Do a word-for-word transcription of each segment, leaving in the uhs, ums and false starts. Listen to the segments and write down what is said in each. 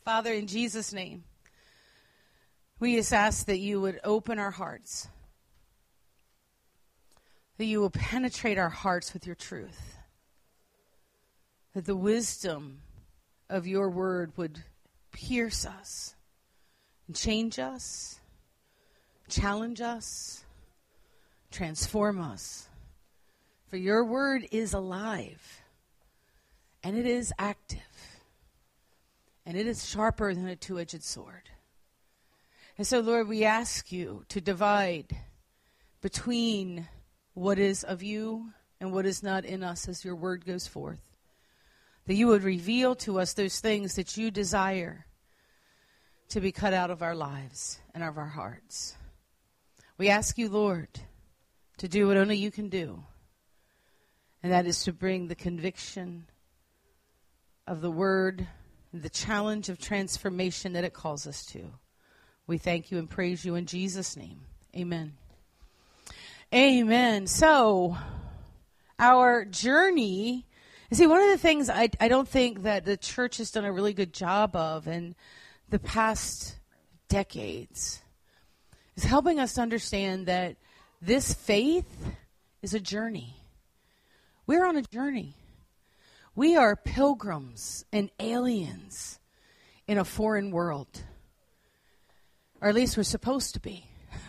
Father, in Jesus' name, we just ask that you would open our hearts, that you will penetrate our hearts with your truth, that the wisdom of your word would pierce us and change us, challenge us, transform us. For your word is alive, and it is active, and it is sharper than a two-edged sword. And so, Lord, we ask you to divide between what is of you and what is not in us as your word goes forth. That you would reveal to us those things that you desire to be cut out of our lives and of our hearts. We ask you, Lord, to do what only you can do. And that is to bring the conviction of the word, the challenge of transformation that it calls us to. We thank you and praise you in Jesus' name. Amen. Amen. So, our journey, you see, one of the things I, I don't think that the church has done a really good job of in the past decades is helping us to understand that this faith is a journey. We're on a journey. We are pilgrims and aliens in a foreign world. Or at least we're supposed to be.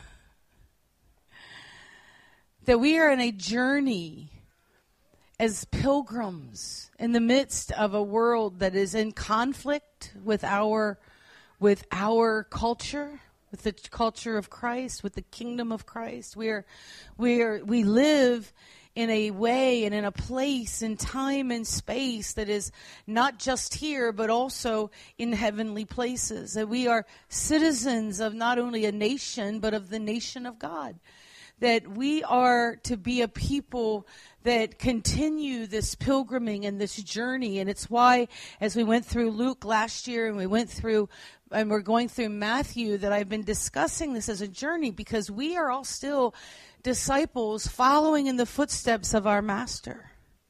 That we are in a journey as pilgrims in the midst of a world that is in conflict with our, with our culture, with the culture of Christ, with the kingdom of Christ. We are, we are, we live in a way and in a place in time and space that is not just here, but also in heavenly places. That we are citizens of not only a nation, but of the nation of God. That we are to be a people that continue this pilgriming and this journey. And it's why, as we went through Luke last year and we went through, and we're going through Matthew, that I've been discussing this as a journey, because we are all still disciples following in the footsteps of our master.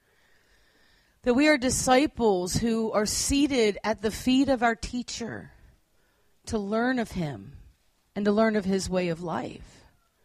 That we are disciples who are seated at the feet of our teacher to learn of him and to learn of his way of life.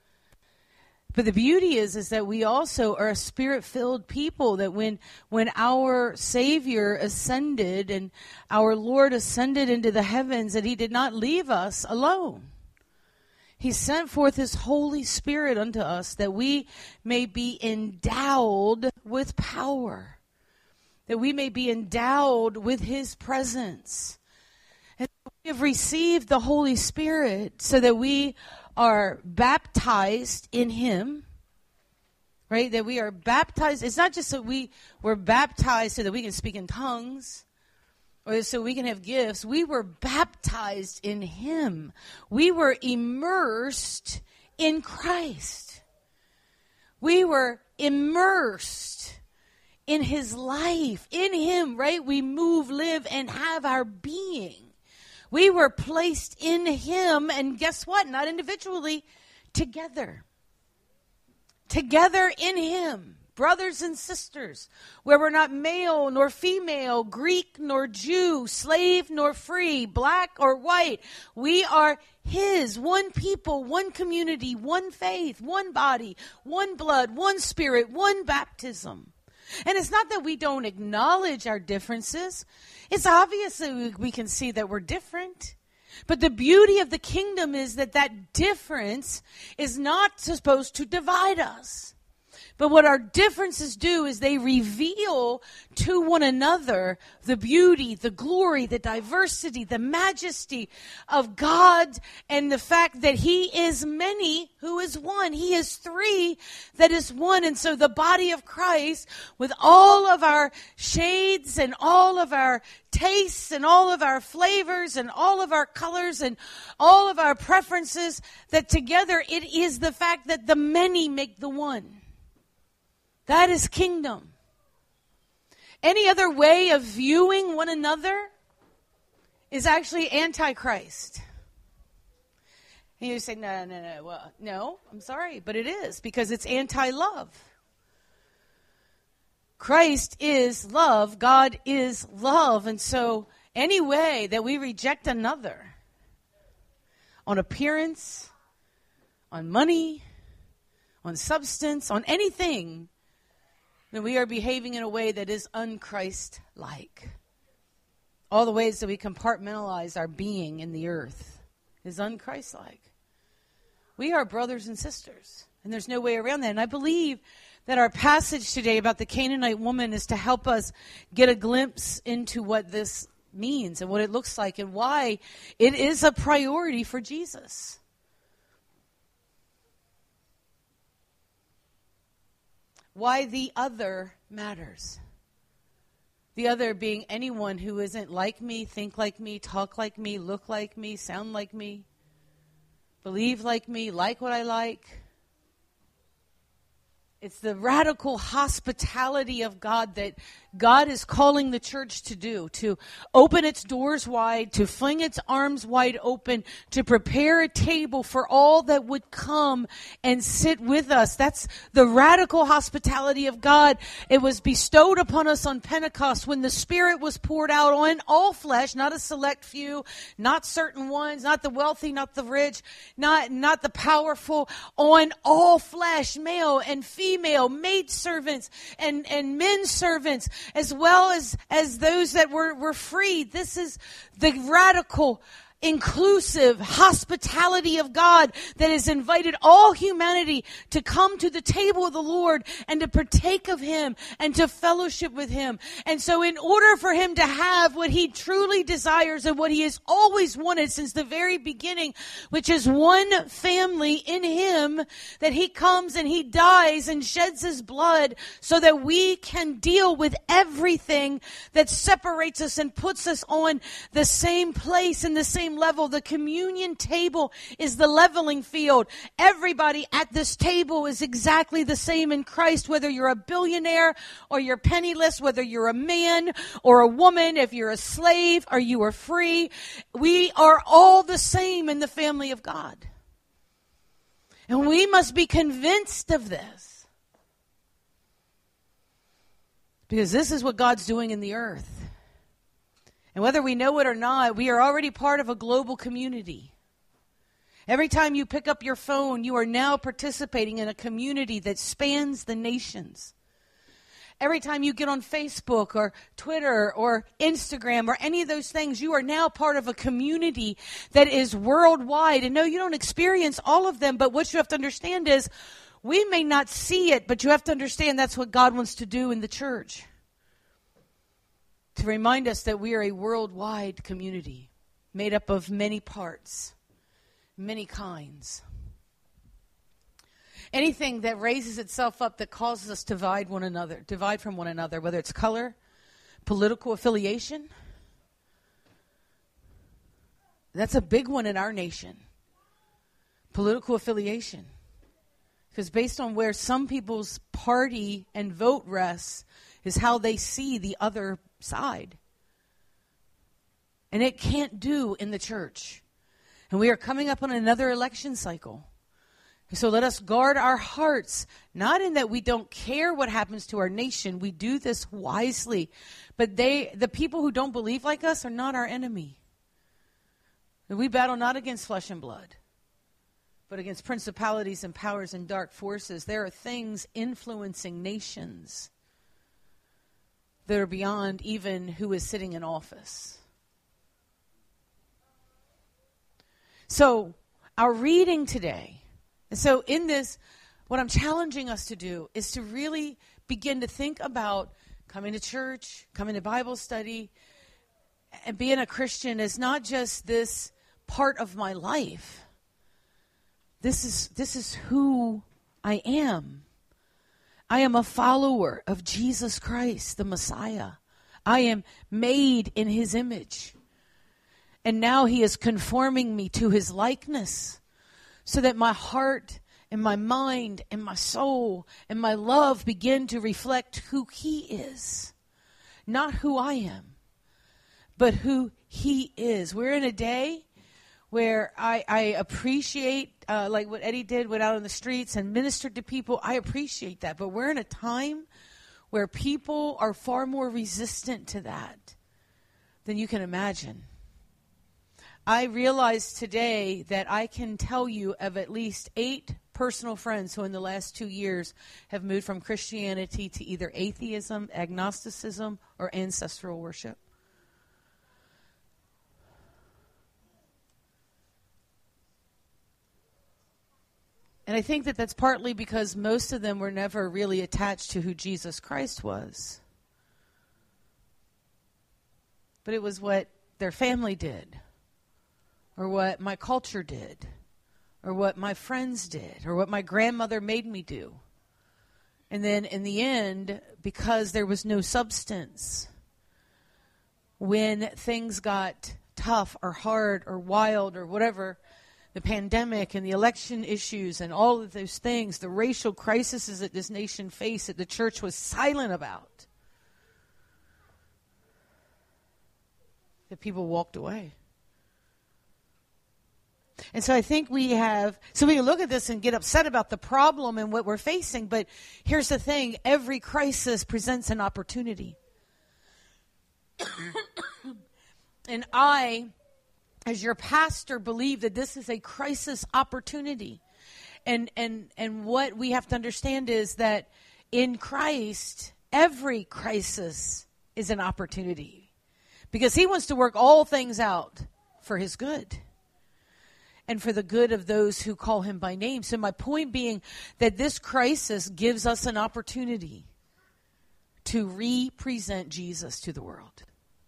But the beauty is, is that we also are a spirit-filled people, that when, when our Savior ascended and our Lord ascended into the heavens, that he did not leave us alone. He sent forth his Holy Spirit unto us that we may be endowed with power, that we may be endowed with his presence. And we have received the Holy Spirit so that we are baptized in him, right? That we are baptized. It's not just that we were baptized so that we can speak in tongues, or so we can have gifts. We were baptized in him. We were immersed in Christ. We were immersed in his life, in him, right? We move, live, and have our being. We were placed in him, and guess what? Not individually, together. Together in him. Brothers and sisters, where we're not male nor female, Greek nor Jew, slave nor free, black or white. We are his, one people, one community, one faith, one body, one blood, one spirit, one baptism. And it's not that we don't acknowledge our differences. It's obvious that we, we can see that we're different. But the beauty of the kingdom is that that difference is not supposed to divide us. But what our differences do is they reveal to one another the beauty, the glory, the diversity, the majesty of God, and the fact that he is many who is one. He is three that is one. And so the body of Christ, with all of our shades and all of our tastes and all of our flavors and all of our colors and all of our preferences, that together it is the fact that the many make the one. That is kingdom. Any other way of viewing one another is actually antichrist. And you say, no, no, no. Well, no, I'm sorry, but it is, because it's anti-love. Christ is love. God is love. And so any way that we reject another on appearance, on money, on substance, on anything, then we are behaving in a way that is un-Christ-like. All the ways that we compartmentalize our being in the earth is un-Christ-like. We are brothers and sisters, and there's no way around that. And I believe that our passage today about the Canaanite woman is to help us get a glimpse into what this means and what it looks like and why it is a priority for Jesus. Why the other matters. The other being anyone who isn't like me, think like me, talk like me, look like me, sound like me, believe like me, like what I like. It's the radical hospitality of God that God is calling the church to do, to open its doors wide, to fling its arms wide open, to prepare a table for all that would come and sit with us. That's the radical hospitality of God. It was bestowed upon us on Pentecost when the Spirit was poured out on all flesh, not a select few, not certain ones, not the wealthy, not the rich, not, not the powerful, on all flesh, male and female, maidservants and, and men servants, as well as, as those that were, were freed. This is the radical, inclusive hospitality of God that has invited all humanity to come to the table of the Lord and to partake of Him and to fellowship with Him. And so in order for Him to have what He truly desires and what He has always wanted since the very beginning, which is one family in Him, that He comes and He dies and sheds His blood so that we can deal with everything that separates us and puts us on the same place in the same level. The communion table is the leveling field. Everybody at this table is exactly the same in Christ, whether you're a billionaire or you're penniless, whether you're a man or a woman, if you're a slave or you are free. We are all the same in the family of God. And we must be convinced of this, because this is what God's doing in the earth. And whether we know it or not, we are already part of a global community. Every time you pick up your phone, you are now participating in a community that spans the nations. Every time you get on Facebook or Twitter or Instagram or any of those things, you are now part of a community that is worldwide. And no, you don't experience all of them, but what you have to understand is we may not see it, but you have to understand that's what God wants to do in the church. To remind us that we are a worldwide community made up of many parts, many kinds. Anything that raises itself up that causes us to divide one another, divide from one another, whether it's color, political affiliation. That's a big one in our nation. Political affiliation. Because based on where some people's party and vote rests is how they see the other side. And it can't do in the church. And we are coming up on another election cycle. So let us guard our hearts, not in that we don't care what happens to our nation. We do this wisely. But they, the people who don't believe like us are not our enemy. And we battle not against flesh and blood, but against principalities and powers and dark forces. There are things influencing nations that are beyond even who is sitting in office. So, our reading today, and so in this, what I'm challenging us to do is to really begin to think about coming to church, coming to Bible study, and being a Christian is not just this part of my life. This is, this is who I am. I am a follower of Jesus Christ, the Messiah. I am made in His image. And now He is conforming me to His likeness so that my heart and my mind and my soul and my love begin to reflect who He is. Not who I am, but who He is. We're in a day where I, I appreciate, uh, like what Eddie did, went out on the streets and ministered to people. I appreciate that. But we're in a time where people are far more resistant to that than you can imagine. I realize today that I can tell you of at least eight personal friends who in the last two years have moved from Christianity to either atheism, agnosticism, or ancestral worship. And I think that that's partly because most of them were never really attached to who Jesus Christ was. But it was what their family did, or what my culture did, or what my friends did, or what my grandmother made me do. And then in the end, because there was no substance, when things got tough or hard or wild or whatever, the pandemic and the election issues and all of those things, the racial crises that this nation faced that the church was silent about, that people walked away. And so I think we have, so we can look at this and get upset about the problem and what we're facing, but here's the thing, every crisis presents an opportunity. And I, as your pastor, believe that this is a crisis opportunity. And and and what we have to understand is that in Christ, every crisis is an opportunity. Because he wants to work all things out for his good. And for the good of those who call him by name. So my point being that this crisis gives us an opportunity to represent Jesus to the world.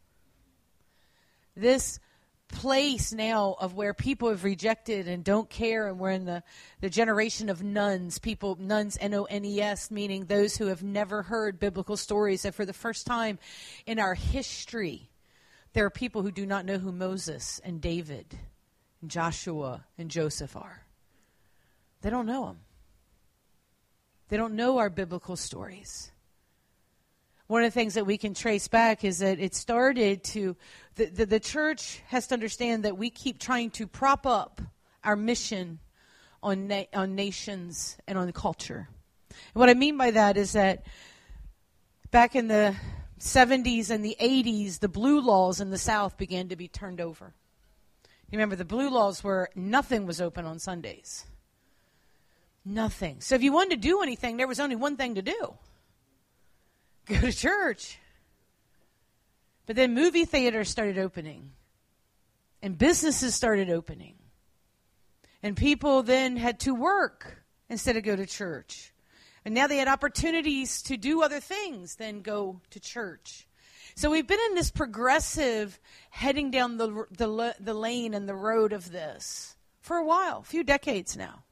This place now of where people have rejected and don't care, and we're in the, the generation of nuns, people, nuns, N O N E S, meaning those who have never heard biblical stories, that for the first time in our history, there are people who do not know who Moses and David and Joshua and Joseph are. They don't know them. They don't know our biblical stories. One of the things that we can trace back is that it started to, the, the, the church has to understand that we keep trying to prop up our mission on na- on nations and on culture. And what I mean by that is that back in the seventies and the eighties, the blue laws in the South began to be turned over. You remember the blue laws were nothing was open on Sundays. Nothing. So if you wanted to do anything, there was only one thing to do. Go to church. But then movie theaters started opening. And businesses started opening. And people then had to work instead of go to church. And now they had opportunities to do other things than go to church. So we've been in this progressive heading down the, the, the lane and the road of this for a while, a few decades now.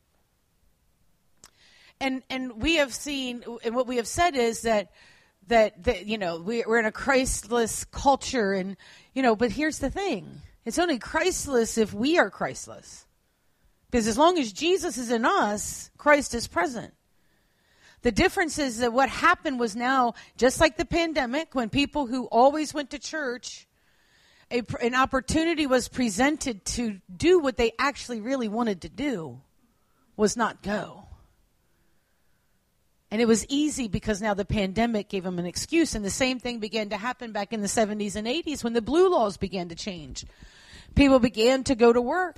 And and we have seen, and what we have said is that, that, that you know, we, we're in a Christless culture. And, you know, but here's the thing. It's only Christless if we are Christless. Because as long as Jesus is in us, Christ is present. The difference is that what happened was now, just like the pandemic, when people who always went to church, a, an opportunity was presented to do what they actually really wanted to do, was not go. And it was easy because now the pandemic gave them an excuse. And the same thing began to happen back in the seventies and eighties when the blue laws began to change. People began to go to work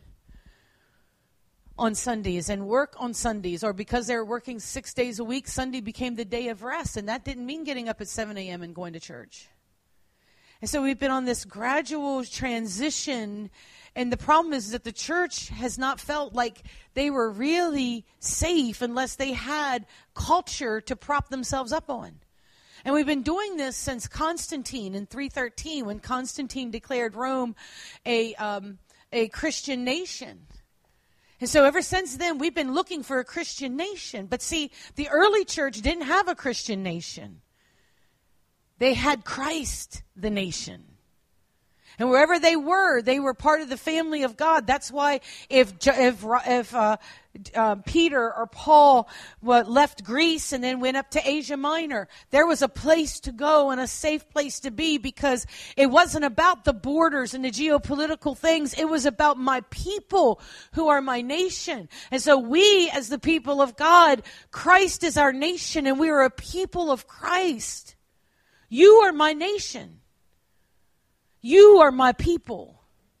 on Sundays and work on Sundays, or because they were working six days a week, Sunday became the day of rest. And that didn't mean getting up at seven a.m. and going to church. And so we've been on this gradual transition. And the problem is that the church has not felt like they were really safe unless they had culture to prop themselves up on. And we've been doing this since Constantine in three thirteen, when Constantine declared Rome a um, a Christian nation. And so ever since then, we've been looking for a Christian nation. But see, the early church didn't have a Christian nation. They had Christ, the nation. And wherever they were, they were part of the family of God. That's why if if if uh, uh, Peter or Paul what, left Greece and then went up to Asia Minor, there was a place to go and a safe place to be, because it wasn't about the borders and the geopolitical things. It was about my people who are my nation. And so we, as the people of God, Christ is our nation, and we are a people of Christ. You are my nation. You are my people.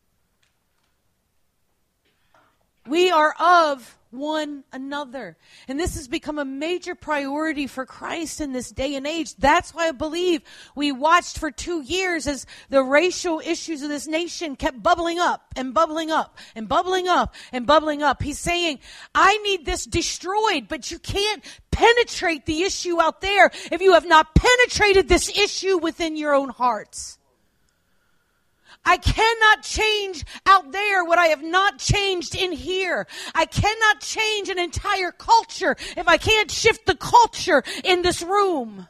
We are of one another. And this has become a major priority for Christ in this day and age. That's why I believe we watched for two years as the racial issues of this nation kept bubbling up and bubbling up and bubbling up and bubbling up. He's saying, I need this destroyed, but you can't penetrate the issue out there if you have not penetrated this issue within your own hearts. I cannot change out there what I have not changed in here. I cannot change an entire culture if I can't shift the culture in this room.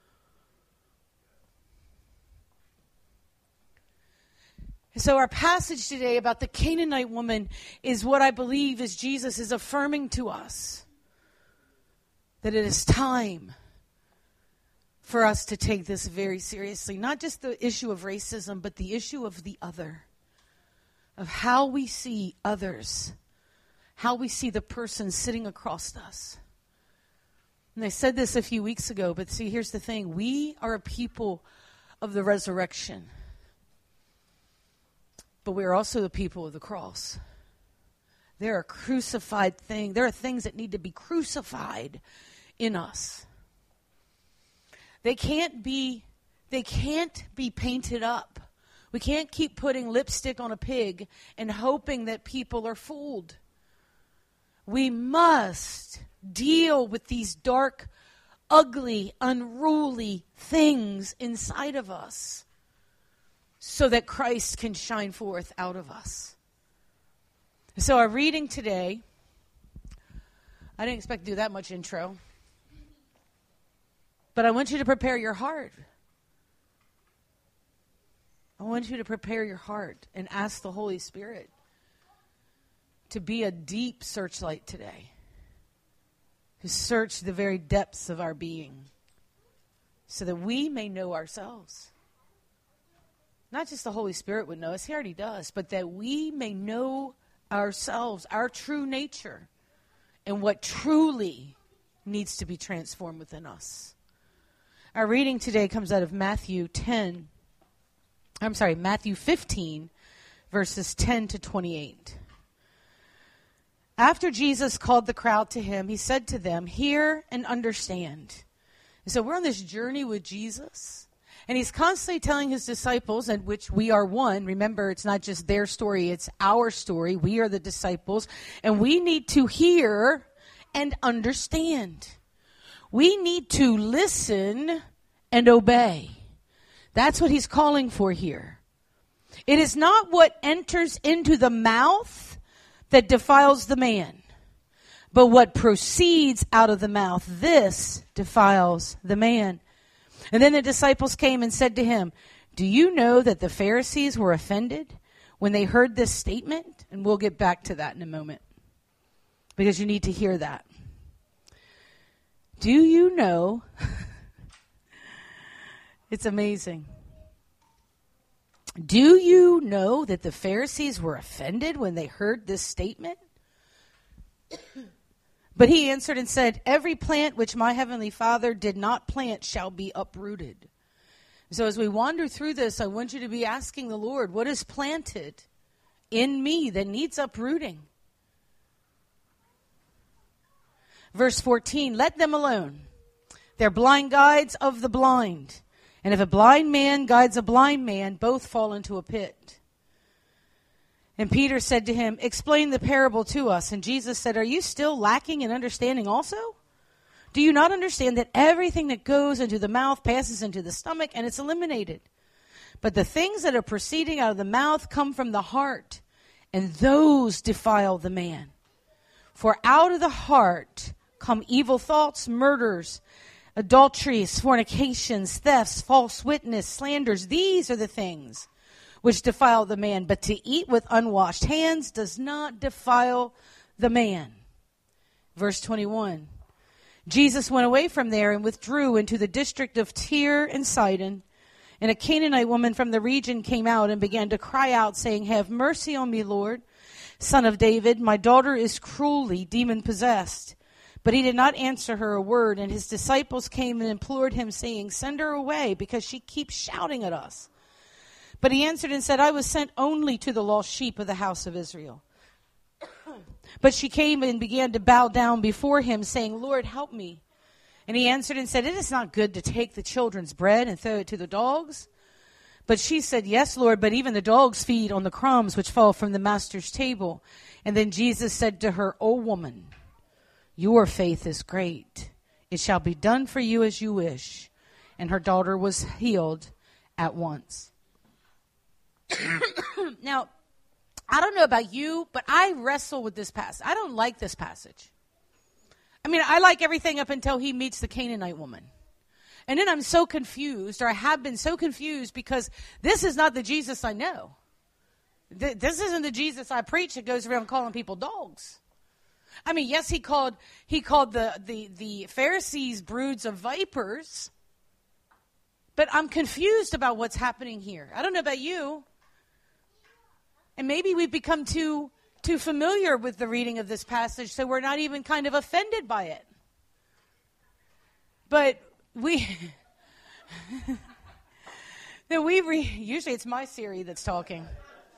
So our passage today about the Canaanite woman is what I believe is Jesus is affirming to us. That it is time for us to take this very seriously. Not just the issue of racism, but the issue of the other. Of how we see others. How we see the person sitting across us. And I said this a few weeks ago, but see, here's the thing. We are a people of the resurrection. But we are also the people of the cross. There are crucified things. There are things that need to be crucified in us. They can't be, they can't be painted up. We can't keep putting lipstick on a pig and hoping that people are fooled. We must deal with these dark, ugly, unruly things inside of us so that Christ can shine forth out of us. So our reading today, I didn't expect to do that much intro. But I want you to prepare your heart. I want you to prepare your heart and ask the Holy Spirit to be a deep searchlight today. To search the very depths of our being so that we may know ourselves. Not just the Holy Spirit would know us, He already does, but that we may know ourselves, our true nature, and what truly needs to be transformed within us. Our reading today comes out of Matthew ten, I'm sorry, Matthew fifteen, verses ten to twenty-eight. After Jesus called the crowd to Him, He said to them, hear and understand. And so we're on this journey with Jesus, and He's constantly telling His disciples, and which we are one. Remember, it's not just their story, it's our story. We are the disciples, and we need to hear and understand. We need to listen and obey. That's what He's calling for here. It is not what enters into the mouth that defiles the man, but what proceeds out of the mouth, this defiles the man. And then the disciples came and said to Him, do you know that the Pharisees were offended when they heard this statement? And we'll get back to that in a moment, because you need to hear that. Do you know? It's amazing. Do you know that the Pharisees were offended when they heard this statement? But He answered and said, every plant which my heavenly Father did not plant shall be uprooted. So as we wander through this, I want you to be asking the Lord, what is planted in me that needs uprooting? Verse fourteen, let them alone. They're blind guides of the blind. And if a blind man guides a blind man, both fall into a pit. And Peter said to Him, explain the parable to us. And Jesus said, are you still lacking in understanding also? Do you not understand that everything that goes into the mouth passes into the stomach and it's eliminated? But the things that are proceeding out of the mouth come from the heart, and those defile the man. For out of the heart come evil thoughts, murders, adulteries, fornications, thefts, false witness, slanders. These are the things which defile the man. But to eat with unwashed hands does not defile the man. Verse twenty-one. Jesus went away from there and withdrew into the district of Tyre and Sidon. And a Canaanite woman from the region came out and began to cry out, saying, have mercy on me, Lord, Son of David. My daughter is cruelly demon-possessed. But He did not answer her a word, and His disciples came and implored Him, saying, send her away, because she keeps shouting at us. But he answered and said, I was sent only to the lost sheep of the house of Israel. But she came and began to bow down before him, saying, Lord, help me. And he answered and said, it is not good to take the children's bread and throw it to the dogs. But she said, yes, Lord, but even the dogs feed on the crumbs which fall from the master's table. And then Jesus said to her, O woman, your faith is great. It shall be done for you as you wish. And her daughter was healed at once. Now, I don't know about you, but I wrestle with this passage. I don't like this passage. I mean, I like everything up until he meets the Canaanite woman. And then I'm so confused, or I have been so confused, because this is not the Jesus I know. Th- this isn't the Jesus I preach that goes around calling people dogs. I mean, yes, he called he called the, the, the Pharisees broods of vipers, but I'm confused about what's happening here. I don't know about you. And maybe we've become too too familiar with the reading of this passage, so we're not even kind of offended by it. But we, that we re, usually it's my Siri that's talking.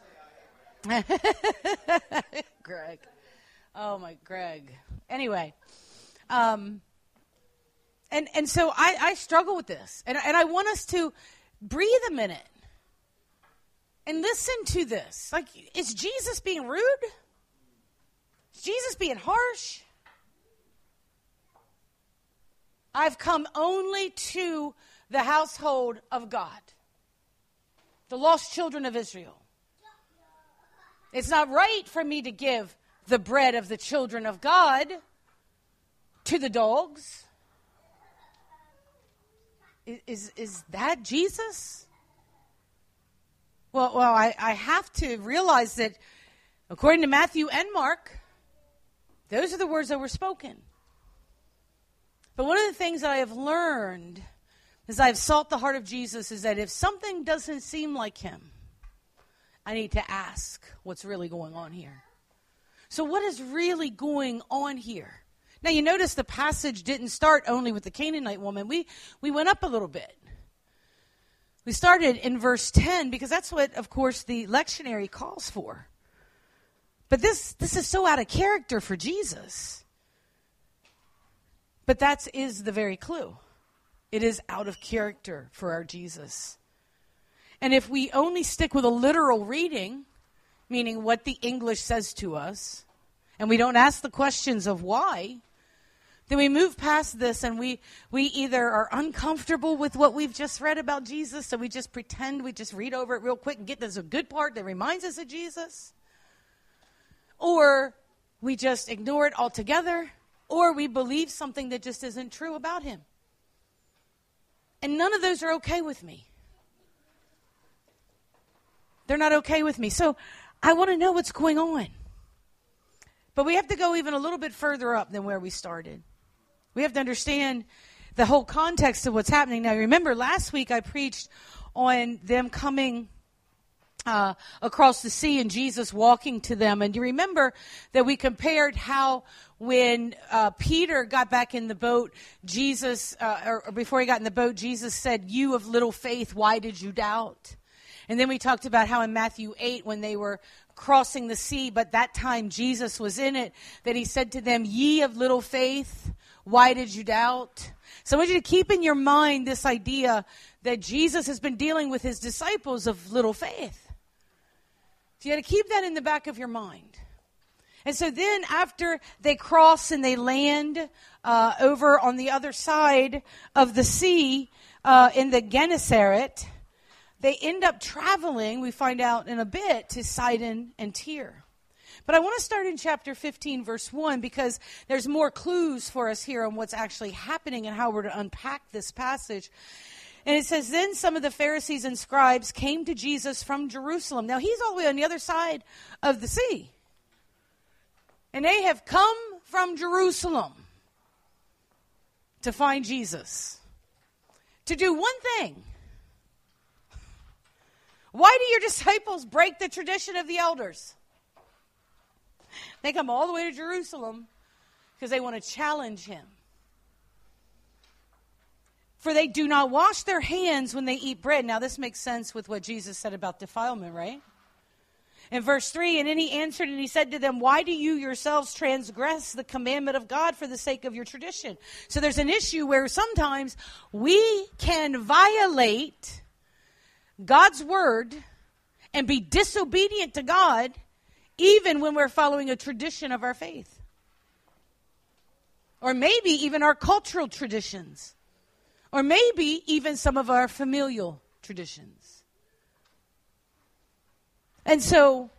Greg. Oh, my Greg. Anyway. Um, and, and so I, I struggle with this. And, and I want us to breathe a minute. And listen to this. Like, is Jesus being rude? Is Jesus being harsh? I've come only to the household of God, the lost children of Israel. It's not right for me to give the bread of the children of God to the dogs. Is, is, is that Jesus? Well, well, I, I have to realize that according to Matthew and Mark, those are the words that were spoken. But one of the things that I have learned as I've sought the heart of Jesus is that if something doesn't seem like him, I need to ask what's really going on here. So what is really going on here? Now, you notice the passage didn't start only with the Canaanite woman. We, we went up a little bit. We started in verse ten because that's what, of course, the lectionary calls for. But this, this is so out of character for Jesus. But that is the very clue. It is out of character for our Jesus. And if we only stick with a literal reading, meaning what the English says to us, and we don't ask the questions of why, then we move past this and we, we either are uncomfortable with what we've just read about Jesus, so we just pretend we just read over it real quick and get this a good part that reminds us of Jesus, or we just ignore it altogether, or we believe something that just isn't true about him. And none of those are okay with me. They're not okay with me. So I want to know what's going on. But we have to go even a little bit further up than where we started. We have to understand the whole context of what's happening. Now, remember, last week I preached on them coming uh, across the sea and Jesus walking to them. And you remember that we compared how when uh, Peter got back in the boat, Jesus, uh, or, or before he got in the boat, Jesus said, "You of little faith, why did you doubt?" And then we talked about how in Matthew eight, when they were crossing the sea, but that time Jesus was in it, that he said to them, "Ye of little faith, why did you doubt?" So I want you to keep in your mind this idea that Jesus has been dealing with his disciples of little faith. So you got to keep that in the back of your mind. And so then after they cross and they land uh, over on the other side of the sea uh, in the Gennesaret, they end up traveling, we find out in a bit, to Sidon and Tyre. But I want to start in chapter fifteen, verse one, because there's more clues for us here on what's actually happening and how we're to unpack this passage. And it says, "Then some of the Pharisees and scribes came to Jesus from Jerusalem." Now, he's all the way on the other side of the sea. And they have come from Jerusalem to find Jesus, to do one thing. Why do your disciples break the tradition of the elders? They come all the way to Jerusalem because they want to challenge him. For they do not wash their hands when they eat bread. Now, this makes sense with what Jesus said about defilement, right? In verse three, and then he answered and he said to them, why do you yourselves transgress the commandment of God for the sake of your tradition? So there's an issue where sometimes we can violate God's word and be disobedient to God even when we're following a tradition of our faith. Or maybe even our cultural traditions. Or maybe even some of our familial traditions. And so,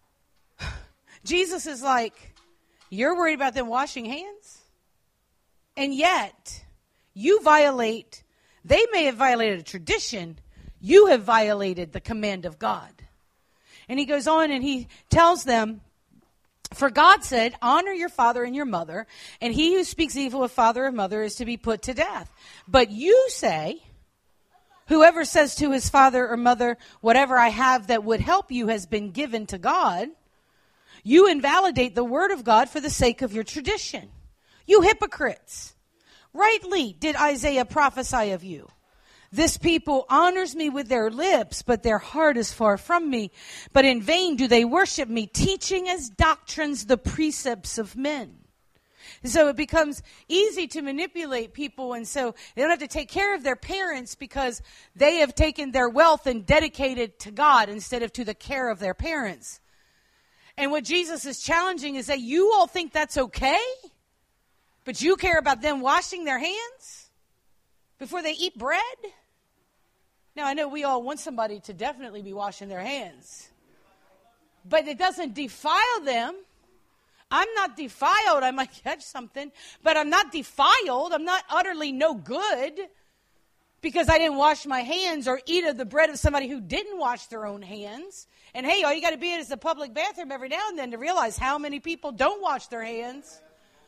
Jesus is like, you're worried about them washing hands? And yet, you violate, they may have violated a tradition, you have violated the command of God. And he goes on and he tells them, for God said, honor your father and your mother, and he who speaks evil of father or mother is to be put to death. But you say, whoever says to his father or mother, whatever I have that would help you has been given to God, you invalidate the word of God for the sake of your tradition. You hypocrites! Rightly did Isaiah prophesy of you. This people honors me with their lips, but their heart is far from me. But in vain do they worship me, teaching as doctrines the precepts of men. So it becomes easy to manipulate people, and so they don't have to take care of their parents because they have taken their wealth and dedicated to God instead of to the care of their parents. And what Jesus is challenging is that you all think that's okay, but you care about them washing their hands before they eat bread? Now, I know we all want somebody to definitely be washing their hands, but it doesn't defile them. I'm not defiled. I might catch something, but I'm not defiled. I'm not utterly no good because I didn't wash my hands or eat of the bread of somebody who didn't wash their own hands. And hey, all you got to be in is the public bathroom every now and then to realize how many people don't wash their hands.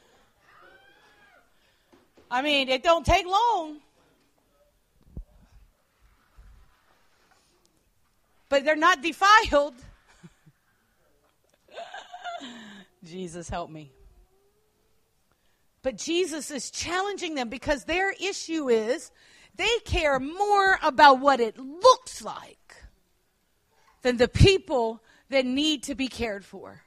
I mean, it don't take long. But they're not defiled. Jesus, help me. But Jesus is challenging them because their issue is they care more about what it looks like than the people that need to be cared for.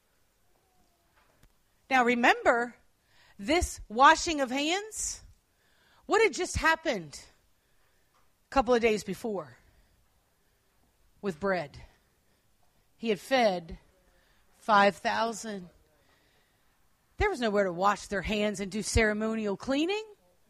Now remember, this washing of hands, what had just happened a couple of days before with bread? He had fed five thousand. There was nowhere to wash their hands and do ceremonial cleaning.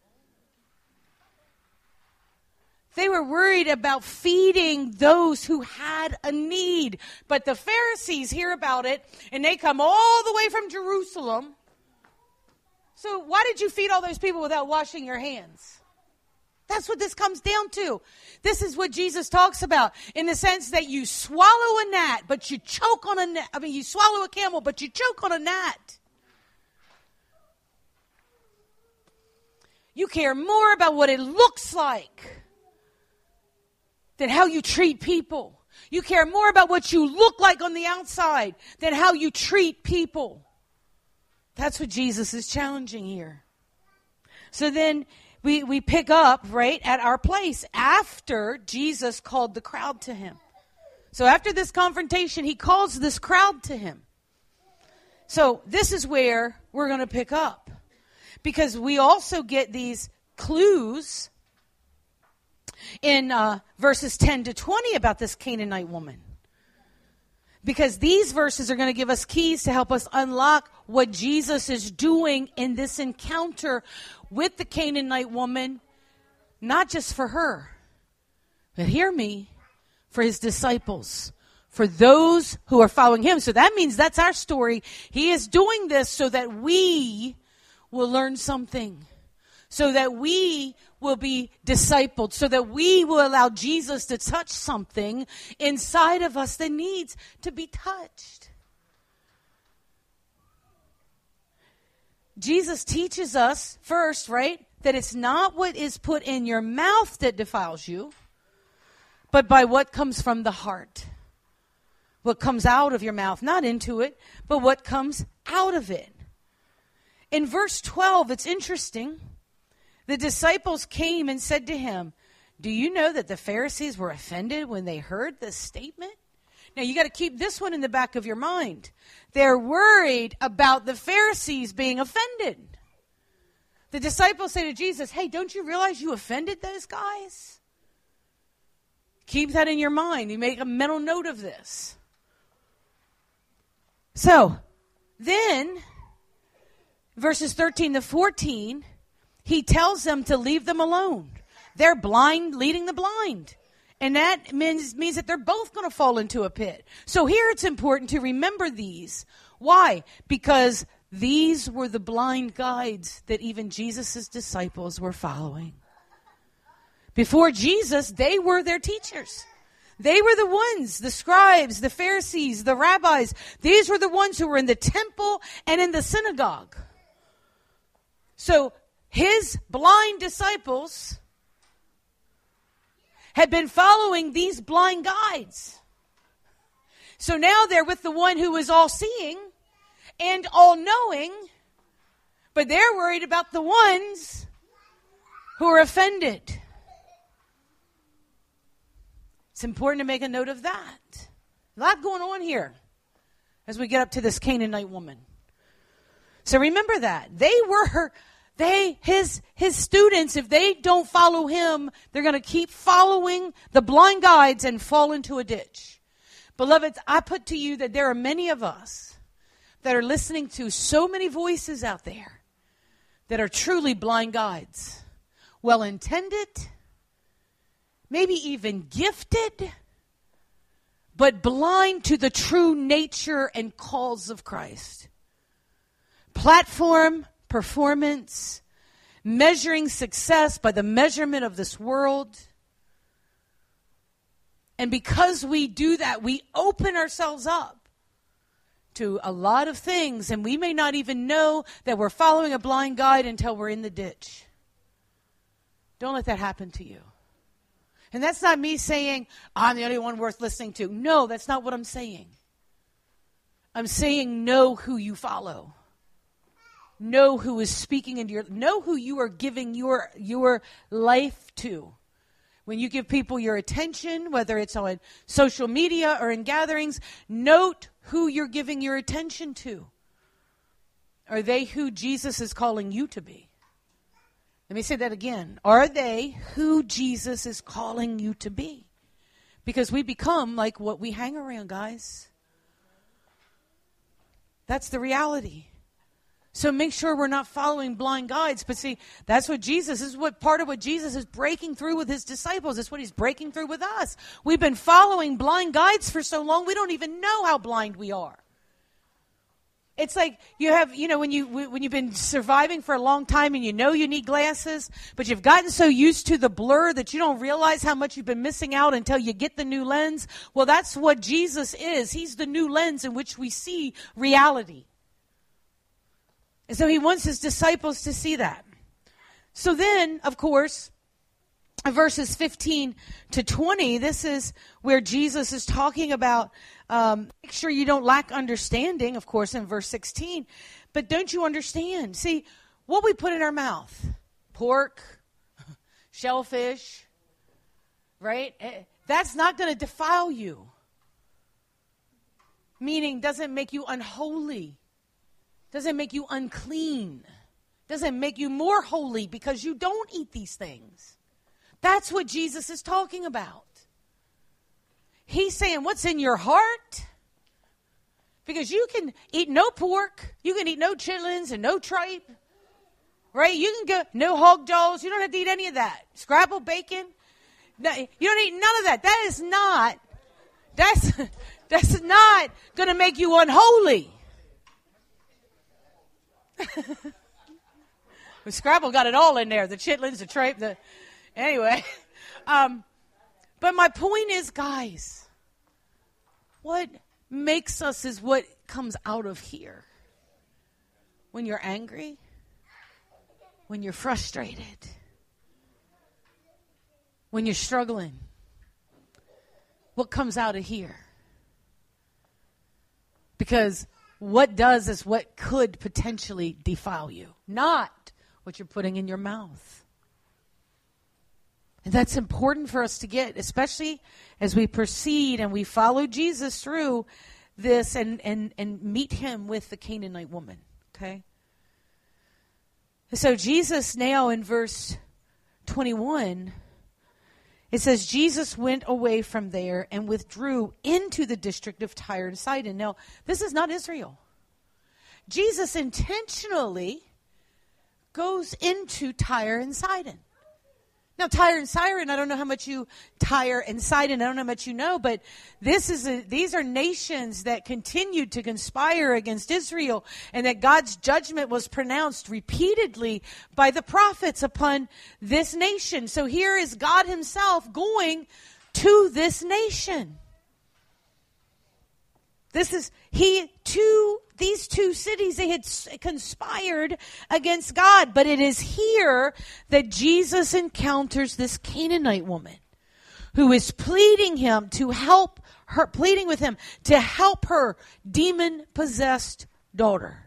They were worried about feeding those who had a need. But the Pharisees hear about it, and they come all the way from Jerusalem. So why did you feed all those people without washing your hands? That's what this comes down to. This is what Jesus talks about in the sense that you swallow a gnat, but you choke on a gnat. I mean, you swallow a camel, but you choke on a gnat. You care more about what it looks like than how you treat people. You care more about what you look like on the outside than how you treat people. That's what Jesus is challenging here. So then we, we pick up, right, at our place after Jesus called the crowd to him. So after this confrontation, he calls this crowd to him. So this is where we're going to pick up. Because we also get these clues in uh, verses ten to twenty about this Canaanite woman. Because these verses are going to give us keys to help us unlock what Jesus is doing in this encounter with the Canaanite woman, not just for her, but hear me, for his disciples, for those who are following him. So that means that's our story. He is doing this so that we will learn something, so that we will be discipled, so that we will allow Jesus to touch something inside of us that needs to be touched. Jesus teaches us first, right, that it's not what is put in your mouth that defiles you, but by what comes from the heart. What comes out of your mouth, not into it, but what comes out of it. In verse twelve, it's interesting The disciples came and said to him, "Do you know that the Pharisees were offended when they heard this statement?" Now, you got to keep this one in the back of your mind. They're worried about the Pharisees being offended. The disciples say to Jesus, "Hey, don't you realize you offended those guys?" Keep that in your mind. You make a mental note of this. So, then, verses thirteen to fourteen, he tells them to leave them alone. They're blind leading the blind. And that means, means that they're both going to fall into a pit. So here it's important to remember these. Why? Because these were the blind guides that even Jesus' disciples were following. Before Jesus, they were their teachers. They were the ones, the scribes, the Pharisees, the rabbis. These were the ones who were in the temple and in the synagogue. So his blind disciples had been following these blind guides. So now they're with the one who is all-seeing and all-knowing, but they're worried about the ones who are offended. It's important to make a note of that. A lot going on here as we get up to this Canaanite woman. So remember that. They were her... They, his, his students, if they don't follow him, they're going to keep following the blind guides and fall into a ditch. Beloveds, I put to you that there are many of us that are listening to so many voices out there that are truly blind guides. Well-intended, maybe even gifted, but blind to the true nature and calls of Christ. Platform, performance, measuring success by the measurement of this world. And because we do that, we open ourselves up to a lot of things, and we may not even know that we're following a blind guide until we're in the ditch. Don't let that happen to you. And that's not me saying, I'm the only one worth listening to. No, that's not what I'm saying. I'm saying know who you follow. Know who is speaking into your, know who you are giving your, your life to. When you give people your attention, whether it's on social media or in gatherings, note who you're giving your attention to. Are they who Jesus is calling you to be? Let me say that again. Are they who Jesus is calling you to be? Because we become like what we hang around, guys. That's the reality. So make sure we're not following blind guides. But see, that's what Jesus, this is what part of what Jesus is breaking through with his disciples. It's what he's breaking through with us. We've been following blind guides for so long, we don't even know how blind we are. It's like you have, you know, when, you, when you've been surviving for a long time and you know you need glasses, but you've gotten so used to the blur that you don't realize how much you've been missing out until you get the new lens. Well, that's what Jesus is. He's the new lens in which we see reality. And so he wants his disciples to see that. So then, of course, verses fifteen to twenty, this is where Jesus is talking about, um, make sure you don't lack understanding, of course, in verse sixteen. But don't you understand? See, what we put in our mouth, pork, shellfish, right? That's not going to defile you. Meaning, doesn't make you unholy. Doesn't make you unclean. Doesn't make you more holy because you don't eat these things. That's what Jesus is talking about. He's saying what's in your heart. Because you can eat no pork. You can eat no chitlins and no tripe. Right? You can go, no hog jaws. You don't have to eat any of that. Scrabble bacon. No, you don't eat none of that. That is not, that's, that's not going to make you unholy. Scrabble got it all in there. The chitlins, the tripe, the... Anyway. Um, but my point is, guys, what makes us is what comes out of here. When you're angry, when you're frustrated, when you're struggling, what comes out of here? Because what does is what could potentially defile you, not what you're putting in your mouth. And that's important for us to get, especially as we proceed and we follow Jesus through this and, and, and meet him with the Canaanite woman. Okay? So Jesus now in verse twenty-one, it says, Jesus went away from there and withdrew into the district of Tyre and Sidon. Now, this is not Israel. Jesus intentionally goes into Tyre and Sidon. Now, Tyre and Sidon, I don't know how much you, Tyre and Sidon, I don't know how much you know, but this is a, these are nations that continued to conspire against Israel, and that God's judgment was pronounced repeatedly by the prophets upon this nation. So here is God himself going to this nation. This is, he, two, these two cities, they had conspired against God. But it is here that Jesus encounters this Canaanite woman who is pleading him to help her, pleading with him to help her demon-possessed daughter.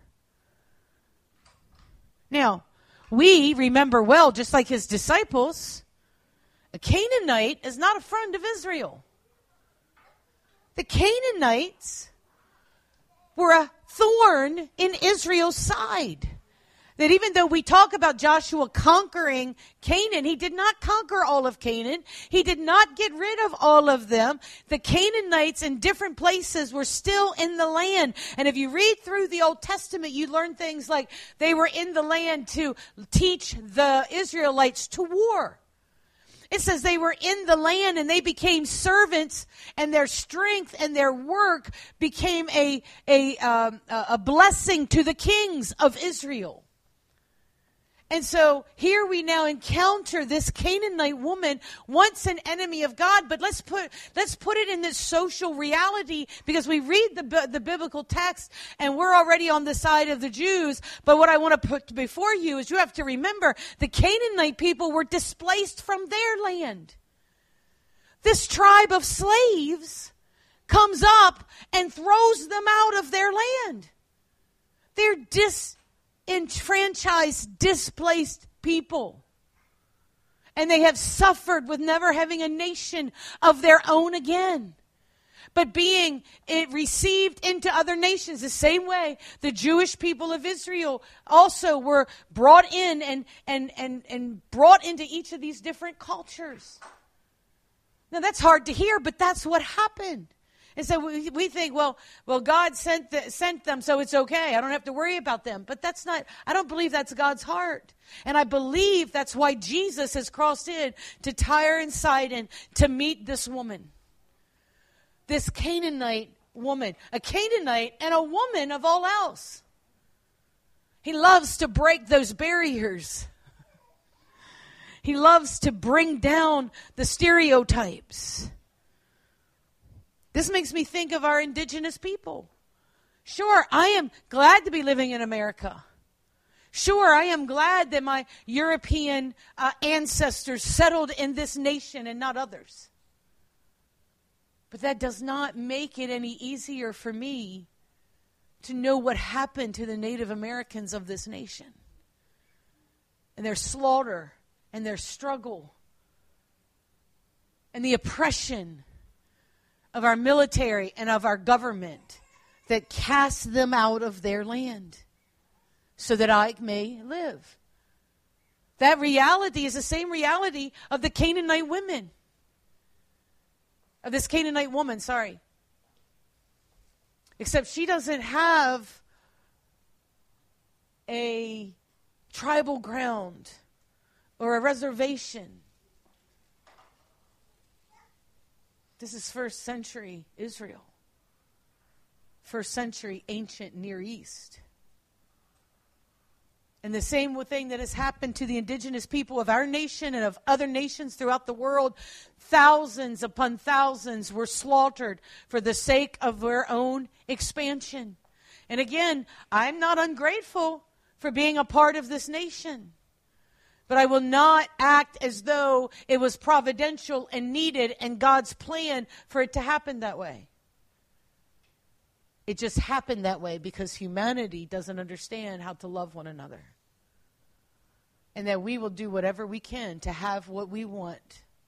Now, we remember well, just like his disciples, a Canaanite is not a friend of Israel. The Canaanites were a thorn in Israel's side. That even though we talk about Joshua conquering Canaan, he did not conquer all of Canaan. He did not get rid of all of them. The Canaanites in different places were still in the land. And if you read through the Old Testament, you learn things like they were in the land to teach the Israelites to war. It says they were in the land and they became servants, and their strength and their work became a, a, um, a blessing to the kings of Israel. And so here we now encounter this Canaanite woman, once an enemy of God, but let's put let's put it in this social reality, because we read the the biblical text and we're already on the side of the Jews. But what I want to put before you is you have to remember the Canaanite people were displaced from their land. This tribe of slaves comes up and throws them out of their land. They're dis enfranchised, displaced people. And they have suffered with never having a nation of their own again. But being it received into other nations the same way the Jewish people of Israel also were brought in and, and, and, and brought into each of these different cultures. Now that's hard to hear, but that's what happened. And so we, we think, well, well, God sent the, sent them, so it's okay. I don't have to worry about them. But that's not, I don't believe that's God's heart. And I believe that's why Jesus has crossed in to Tyre and Sidon to meet this woman. This Canaanite woman. A Canaanite and a woman of all else. He loves to break those barriers. He loves to bring down the stereotypes. This makes me think of our indigenous people. Sure, I am glad to be living in America. Sure, I am glad that my European uh, ancestors settled in this nation and not others. But that does not make it any easier for me to know what happened to the Native Americans of this nation. And their slaughter and their struggle and the oppression of our military and of our government that cast them out of their land so that I may live. That reality is the same reality of the Canaanite women. Of this Canaanite woman, sorry. Except she doesn't have a tribal ground or a reservation. This is first century Israel. First century ancient Near East. And the same thing that has happened to the indigenous people of our nation and of other nations throughout the world, thousands upon thousands were slaughtered for the sake of their own expansion. And again, I'm not ungrateful for being a part of this nation. But I will not act as though it was providential and needed and God's plan for it to happen that way. It just happened that way because humanity doesn't understand how to love one another. And that we will do whatever we can to have what we want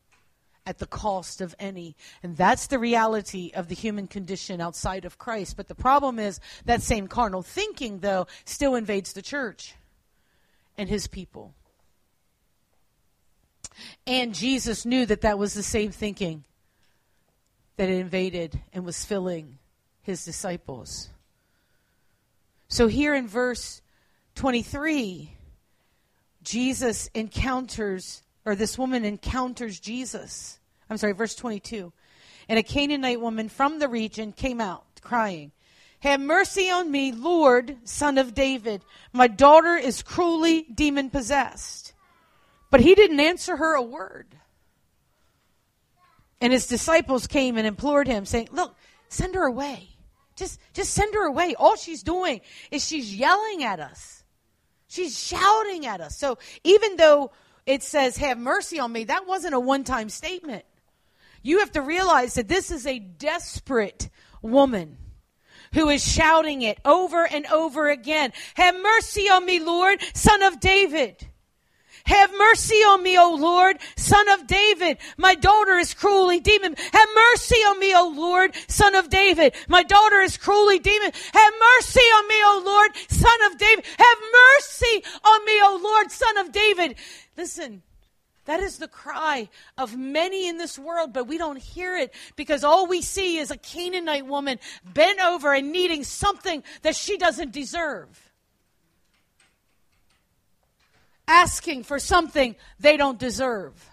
at the cost of any. And that's the reality of the human condition outside of Christ. But the problem is that same carnal thinking, though, still invades the church and his people. And Jesus knew that that was the same thinking that it invaded and was filling his disciples. So here in verse twenty-three, Jesus encounters, or this woman encounters Jesus. I'm sorry, verse twenty-two. And a Canaanite woman from the region came out crying, "Have mercy on me, Lord, Son of David. My daughter is cruelly demon-possessed." But he didn't answer her a word. And his disciples came and implored him, saying, "Look, send her away. Just, just send her away. All she's doing is she's yelling at us. She's shouting at us." So even though it says, "Have mercy on me," that wasn't a one-time statement. You have to realize that this is a desperate woman who is shouting it over and over again. "Have mercy on me, Lord, Son of David. Have mercy on me, O Lord, Son of David. My daughter is cruelly demon. Have mercy on me, O Lord, Son of David. My daughter is cruelly demon. Have mercy on me, O Lord, Son of David. Have mercy on me, O Lord, Son of David." Listen, that is the cry of many in this world, but we don't hear it because all we see is a Canaanite woman bent over and needing something that she doesn't deserve. Asking for something they don't deserve.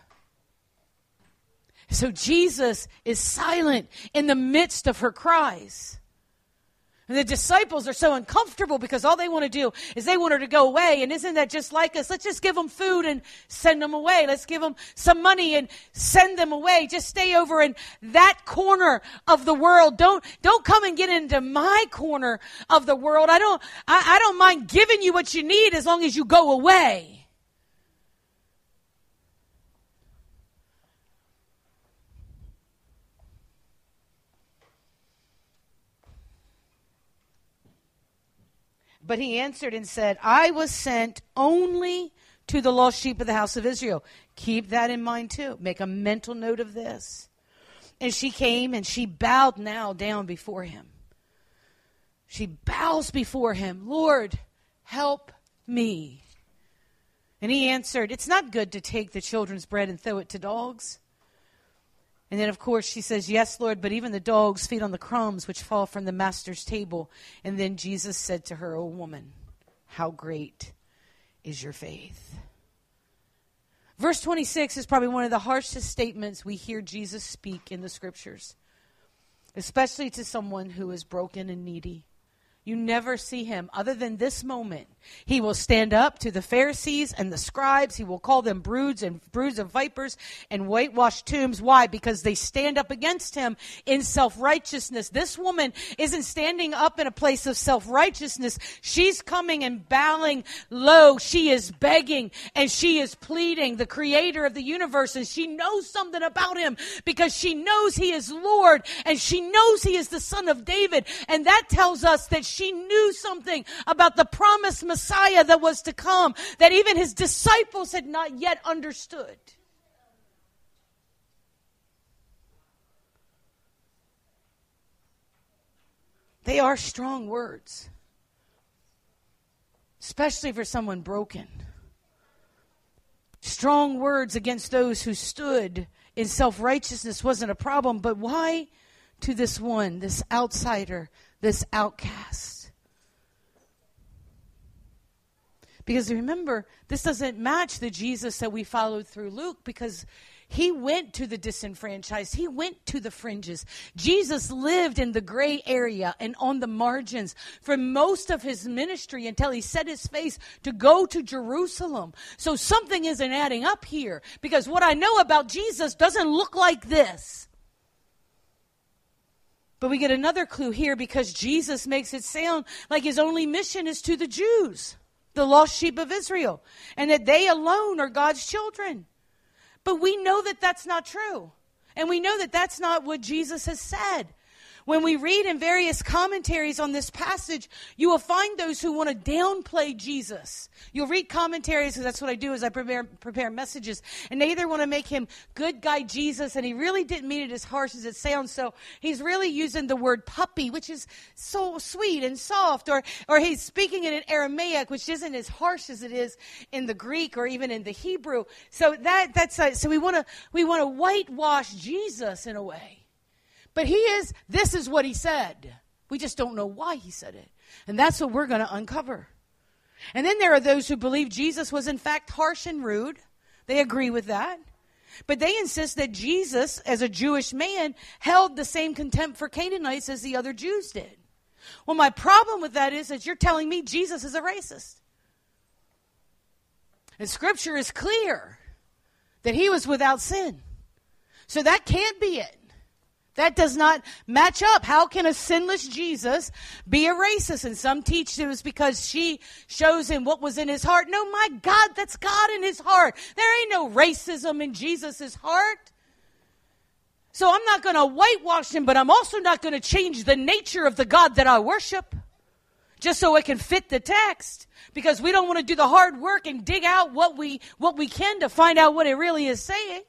So Jesus is silent in the midst of her cries. And the disciples are so uncomfortable because all they want to do is they want her to go away. And isn't that just like us? Let's just give them food and send them away. Let's give them some money and send them away. Just stay over in that corner of the world. Don't, don't come and get into my corner of the world. I don't, I, I don't mind giving you what you need as long as you go away. But he answered and said, "I was sent only to the lost sheep of the house of Israel." Keep that in mind too. Make a mental note of this. And she came and she bowed now down before him. She bows before him. "Lord, help me." And he answered, "It's not good to take the children's bread and throw it to dogs." And then, of course, she says, "Yes, Lord, but even the dogs feed on the crumbs which fall from the master's table." And then Jesus said to her, "O woman, how great is your faith." Verse twenty-six is probably one of the harshest statements we hear Jesus speak in the scriptures, especially to someone who is broken and needy. You never see him other than this moment. He will stand up to the Pharisees and the scribes. He will call them broods and broods of vipers and whitewashed tombs. Why? Because they stand up against him in self-righteousness. This woman isn't standing up in a place of self-righteousness. She's coming and bowing low. She is begging and she is pleading the creator of the universe. And she knows something about him because she knows he is Lord and she knows he is the Son of David. And that tells us that she knew something about the promised Messiah that was to come, that even his disciples had not yet understood. They are strong words, especially for someone broken. Strong words against those who stood in self-righteousness wasn't a problem, but why to this one, this outsider, this outcast? Because remember, this doesn't match the Jesus that we followed through Luke, because he went to the disenfranchised. He went to the fringes. Jesus lived in the gray area and on the margins for most of his ministry until he set his face to go to Jerusalem. So something isn't adding up here, because what I know about Jesus doesn't look like this. But we get another clue here, because Jesus makes it sound like his only mission is to the Jews, the lost sheep of Israel, and that they alone are God's children. But we know that that's not true. And we know that that's not what Jesus has said. when we read in various commentaries on this passage, you will find those who want to downplay Jesus. You'll read commentaries, because that's what I do is I prepare, prepare messages. And they either want to make him good guy Jesus, and he really didn't mean it as harsh as it sounds. So he's really using the word puppy, which is so sweet and soft. Or, or he's speaking in an Aramaic, which isn't as harsh as it is in the Greek or even in the Hebrew. So that that's uh, so we want to we want to whitewash Jesus in a way. But he is, this is what he said. We just don't know why he said it. And that's what we're going to uncover. And then there are those who believe Jesus was in fact harsh and rude. They agree with that. But they insist that Jesus, as a Jewish man, held the same contempt for Canaanites as the other Jews did. Well, my problem with that is that you're telling me Jesus is a racist. And Scripture is clear that he was without sin. So that can't be it. That does not match up. How can a sinless Jesus be a racist? And some teach it was because she shows him what was in his heart. No, my God, that's God in his heart. There ain't no racism in Jesus' heart. So I'm not going to whitewash him, but I'm also not going to change the nature of the God that I worship just so it can fit the text, because we don't want to do the hard work and dig out what we what we can to find out what it really is saying.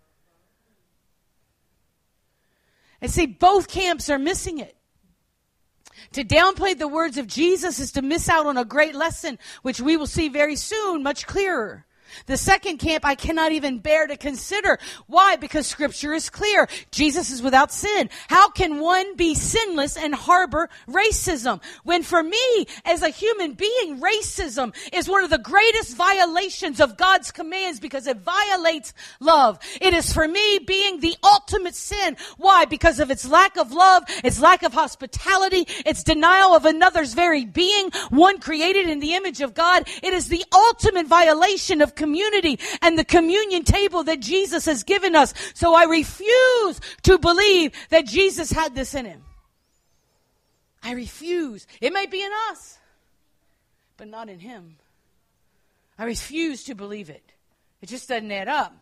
And see, both camps are missing it. To downplay the words of Jesus is to miss out on a great lesson, which we will see very soon, much clearer. The second camp I cannot even bear to consider. Why? Because Scripture is clear. Jesus is without sin. How can one be sinless and harbor racism? When for me, as a human being, racism is one of the greatest violations of God's commands because it violates love. It is for me being the ultimate sin. Why? Because of its lack of love, its lack of hospitality, its denial of another's very being, one created in the image of God. It is the ultimate violation of community and the communion table that Jesus has given us. So I refuse to believe that Jesus had this in him. I refuse. It may be in us, but not in him. I refuse to believe it. It just doesn't add up.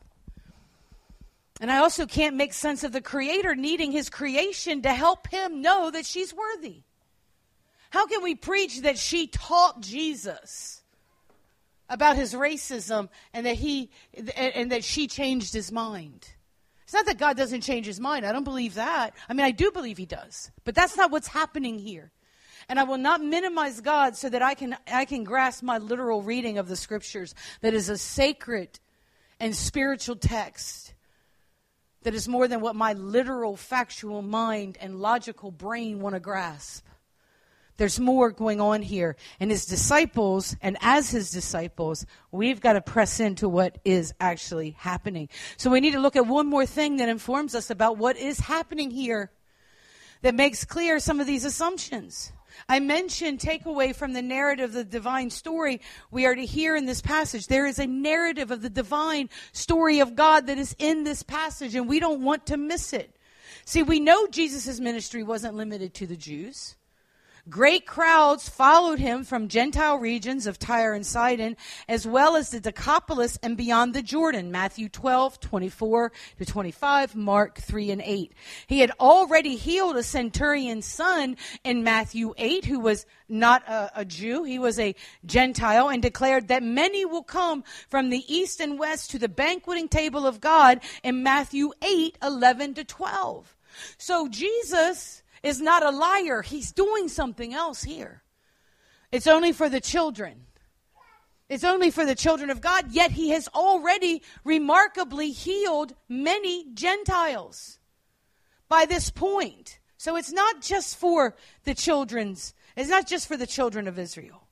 And I also can't make sense of the Creator needing his creation to help him know that she's worthy. How can we preach that she taught Jesus about his racism and that he and that she changed his mind? It's not that God doesn't change his mind. I don't believe that. I mean, I do believe he does. But that's not what's happening here. And I will not minimize God so that I can I can grasp my literal reading of the Scriptures that is a sacred and spiritual text that is more than what my literal factual mind and logical brain want to grasp. There's more going on here. And his disciples, and as his disciples, we've got to press into what is actually happening. So we need to look at one more thing that informs us about what is happening here, that makes clear some of these assumptions. I mentioned takeaway from the narrative of the divine story we are to hear in this passage. There is a narrative of the divine story of God that is in this passage, and we don't want to miss it. See, we know Jesus' ministry wasn't limited to the Jews. Great crowds followed him from Gentile regions of Tyre and Sidon, as well as the Decapolis and beyond the Jordan, Matthew twelve, twenty-four to twenty-five, Mark three and eight. He had already healed a centurion's son in Matthew eight, who was not a, a Jew. He was a Gentile, and declared that many will come from the east and west to the banqueting table of God in Matthew eight, eleven to twelve. So Jesus is not a liar. He's doing something else here. It's only for the children. It's only for the children of God, yet he has already remarkably healed many Gentiles by this point. So it's not just for the children's, it's not just for the children of Israel.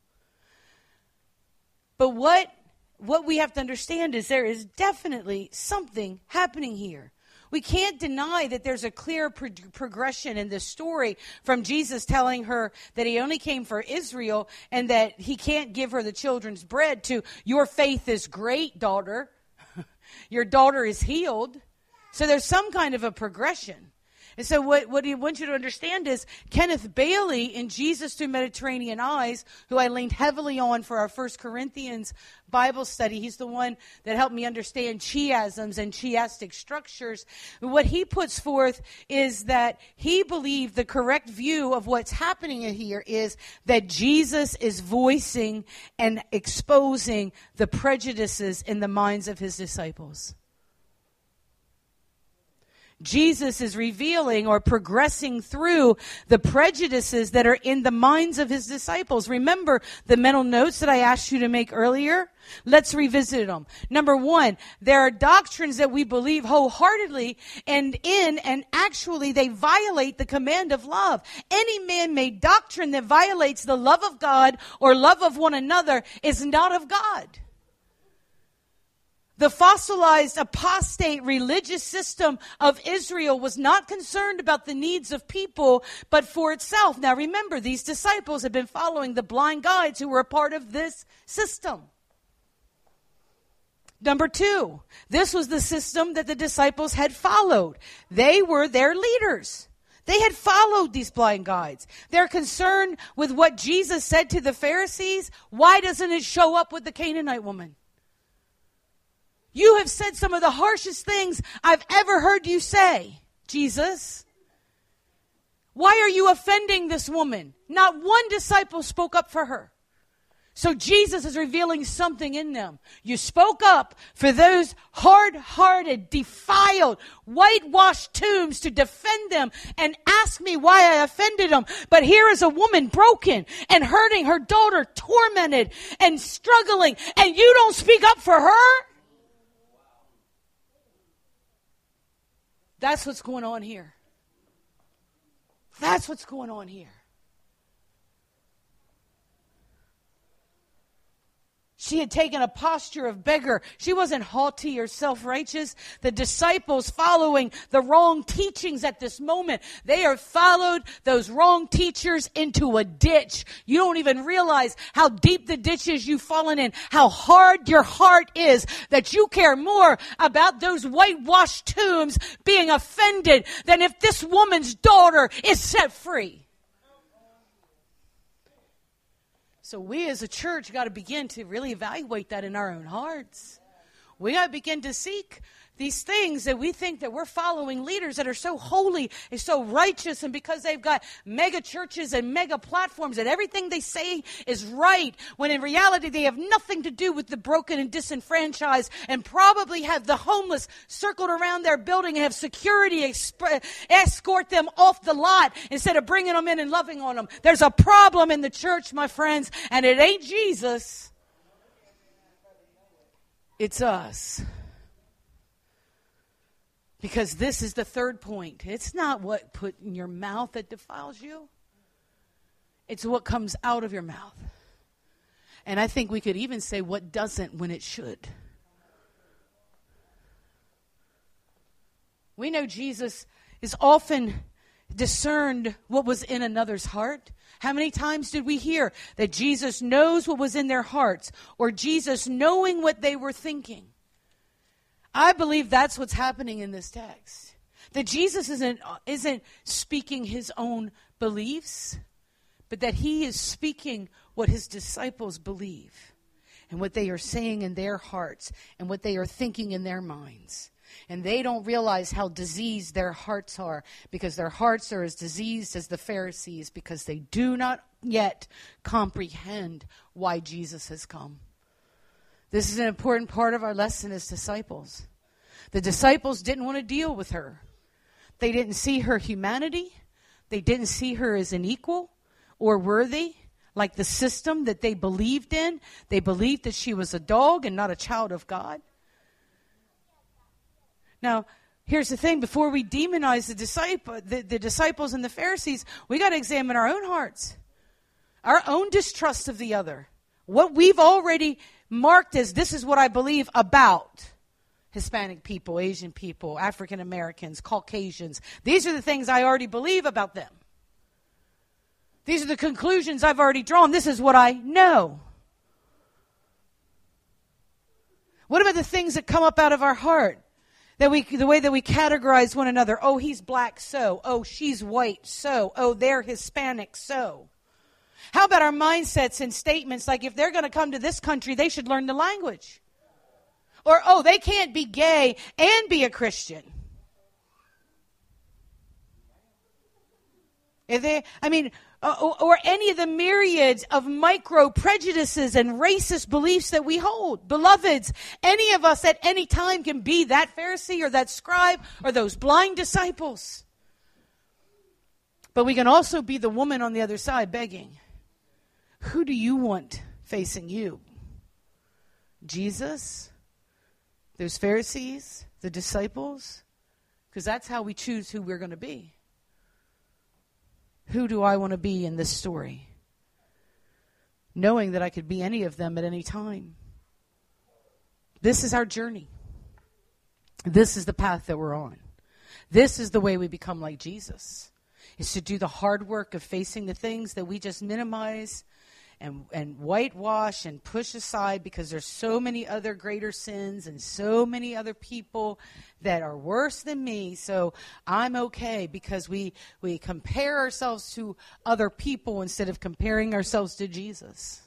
But what, what we have to understand is there is definitely something happening here. We can't deny that there's a clear pro- progression in this story from Jesus telling her that he only came for Israel and that he can't give her the children's bread to, your faith is great, daughter. Your daughter is healed. So there's some kind of a progression. And so what, what he wants you to understand is Kenneth Bailey in Jesus Through Mediterranean Eyes, who I leaned heavily on for our First Corinthians Bible study. He's the one that helped me understand chiasms and chiastic structures. What he puts forth is that he believed the correct view of what's happening here is that Jesus is voicing and exposing the prejudices in the minds of his disciples. Jesus is revealing or progressing through the prejudices that are in the minds of his disciples. Remember the mental notes that I asked you to make earlier? Let's revisit them. Number one, there are doctrines that we believe wholeheartedly and in, and actually they violate the command of love. Any man-made doctrine that violates the love of God or love of one another is not of God. The fossilized apostate religious system of Israel was not concerned about the needs of people, but for itself. Now remember, these disciples had been following the blind guides who were a part of this system. Number two, this was the system that the disciples had followed. They were their leaders. They had followed these blind guides. They're concerned with what Jesus said to the Pharisees. Why doesn't it show up with the Canaanite woman? You have said some of the harshest things I've ever heard you say, Jesus. Why are you offending this woman? Not one disciple spoke up for her. So Jesus is revealing something in them. You spoke up for those hard-hearted, defiled, whitewashed tombs to defend them and ask me why I offended them. But here is a woman broken and hurting, her daughter tormented and struggling, and you don't speak up for her? That's what's going on here. That's what's going on here. She had taken a posture of beggar. She wasn't haughty or self-righteous. The disciples following the wrong teachings at this moment, they are followed those wrong teachers into a ditch. You don't even realize how deep the ditch is you've fallen in, how hard your heart is, that you care more about those whitewashed tombs being offended than if this woman's daughter is set free. So we as a church got to begin to really evaluate that in our own hearts. We got to begin to seek these things that we think that we're following leaders that are so holy and so righteous, and because they've got mega churches and mega platforms and everything they say is right, when in reality they have nothing to do with the broken and disenfranchised, and probably have the homeless circled around their building and have security exp- escort them off the lot instead of bringing them in and loving on them. There's a problem in the church, my friends, and it ain't Jesus. It's us. Because this is the third point. It's not what put in your mouth that defiles you. It's what comes out of your mouth. And I think we could even say what doesn't when it should. We know Jesus is often discerned what was in another's heart. How many times did we hear that Jesus knows what was in their hearts, or Jesus knowing what they were thinking? I believe that's what's happening in this text. That Jesus isn't, isn't speaking his own beliefs, but that he is speaking what his disciples believe and what they are saying in their hearts and what they are thinking in their minds. And they don't realize how diseased their hearts are, because their hearts are as diseased as the Pharisees, because they do not yet comprehend why Jesus has come. This is an important part of our lesson as disciples. The disciples didn't want to deal with her. They didn't see her humanity. They didn't see her as an equal or worthy, like the system that they believed in. They believed that she was a dog and not a child of God. Now, here's the thing. Before we demonize the, disciple, the, the disciples and the Pharisees, we got to examine our own hearts, our own distrust of the other. What we've already marked as, this is what I believe about Hispanic people, Asian people, African Americans, Caucasians. These are the things I already believe about them. These are the conclusions I've already drawn. This is what I know. What about the things that come up out of our heart? That we, the way that we categorize one another. Oh, he's black, so. Oh, she's white, so. Oh, they're Hispanic, so. How about our mindsets and statements like if they're going to come to this country, they should learn the language. Or, oh, they can't be gay and be a Christian. If they, I mean, uh, or any of the myriads of micro prejudices and racist beliefs that we hold. Beloveds, any of us at any time can be that Pharisee or that scribe or those blind disciples. But we can also be the woman on the other side begging. Who do you want facing you? Jesus? Those Pharisees? The disciples? Because that's how we choose who we're going to be. Who do I want to be in this story? Knowing that I could be any of them at any time. This is our journey. This is the path that we're on. This is the way we become like Jesus. Is to do the hard work of facing the things that we just minimize and, and whitewash and push aside because there's so many other greater sins and so many other people that are worse than me. So I'm okay because we, we compare ourselves to other people instead of comparing ourselves to Jesus.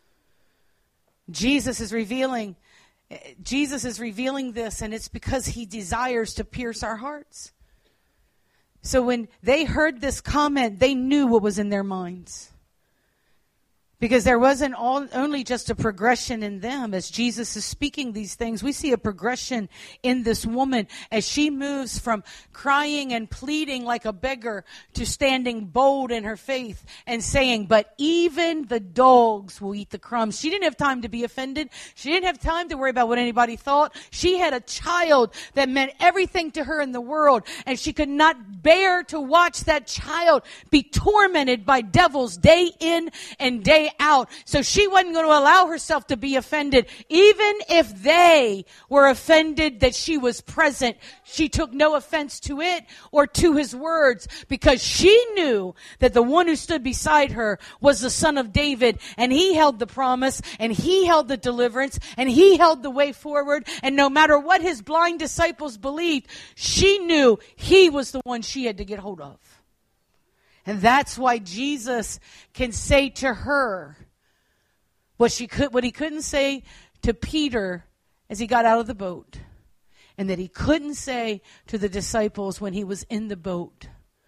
Jesus is revealing, Jesus is revealing this, and it's because he desires to pierce our hearts. So when they heard this comment, they knew what was in their minds. Because there wasn't all, only just a progression in them as Jesus is speaking these things. We see a progression in this woman as she moves from crying and pleading like a beggar to standing bold in her faith and saying, but even the dogs will eat the crumbs. She didn't have time to be offended. She didn't have time to worry about what anybody thought. She had a child that meant everything to her in the world, and she could not bear to watch that child be tormented by devils day in and day out. So she wasn't going to allow herself to be offended. Even if they were offended that she was present, she took no offense to it or to his words, because she knew that the one who stood beside her was the Son of David, and he held the promise, and he held the deliverance, and he held the way forward. And no matter what his blind disciples believed, she knew he was the one she had to get hold of. And that's why Jesus can say to her what she could, what he couldn't say to Peter as he got out of the boat, and that he couldn't say to the disciples when he was in the boat.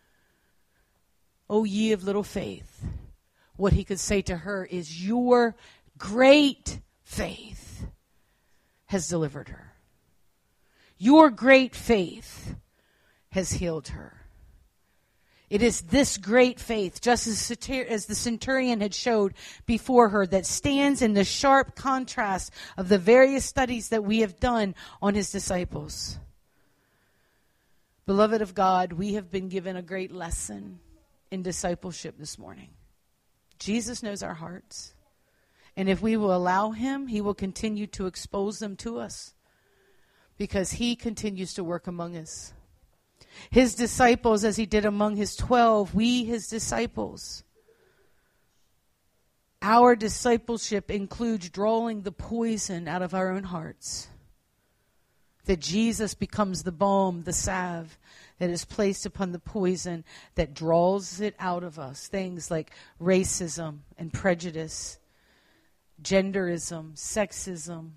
O ye of little faith. What he could say to her is, your great faith has delivered her. Your great faith has healed her. It is this great faith, just as the centurion had showed before her, that stands in the sharp contrast of the various studies that we have done on his disciples. Beloved of God, we have been given a great lesson in discipleship this morning. Jesus knows our hearts. And if we will allow him, he will continue to expose them to us, because he continues to work among us. His disciples, as he did among his twelve, we his disciples. Our discipleship includes drawing the poison out of our own hearts. That Jesus becomes the balm, the salve that is placed upon the poison that draws it out of us. Things like racism and prejudice, genderism, sexism.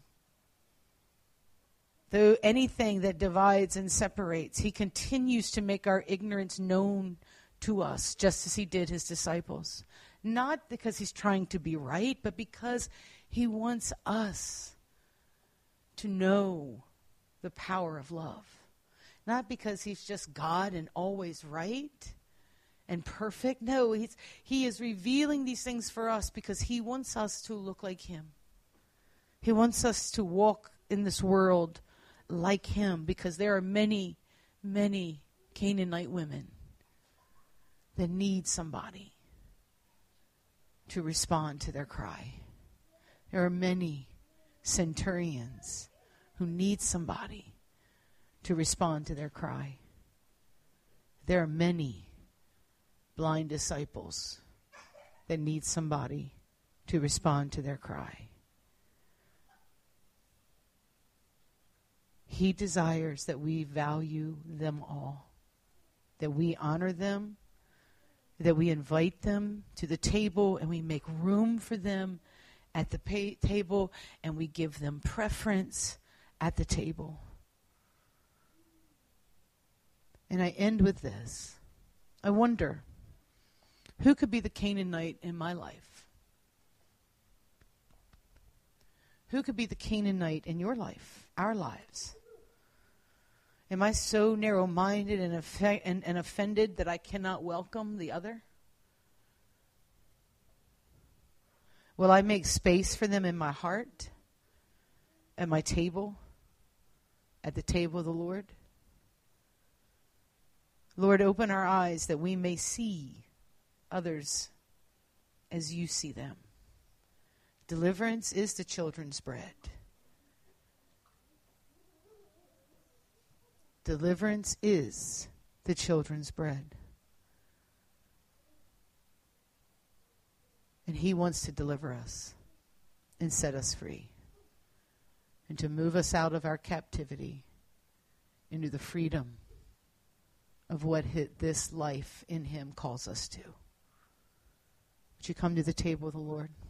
Though anything that divides and separates, he continues to make our ignorance known to us, just as he did his disciples. Not because he's trying to be right, but because he wants us to know the power of love. Not because he's just God and always right and perfect. No, he's, he is revealing these things for us because he wants us to look like him. He wants us to walk in this world like him, because there are many, many Canaanite women that need somebody to respond to their cry. There are many centurions who need somebody to respond to their cry. There are many blind disciples that need somebody to respond to their cry. He desires that we value them all, that we honor them, that we invite them to the table and we make room for them at the pay- table and we give them preference at the table. And I end with this. I wonder, who could be the Canaanite in my life? Who could be the Canaanite in your life, our lives? Am I so narrow-minded and, affe- and, and offended that I cannot welcome the other? Will I make space for them in my heart, at my table, at the table of the Lord? Lord, open our eyes that we may see others as you see them. Deliverance is the children's bread. Deliverance is the children's bread. And he wants to deliver us and set us free and to move us out of our captivity into the freedom of what hit this life in him calls us to. Would you come to the table of the Lord?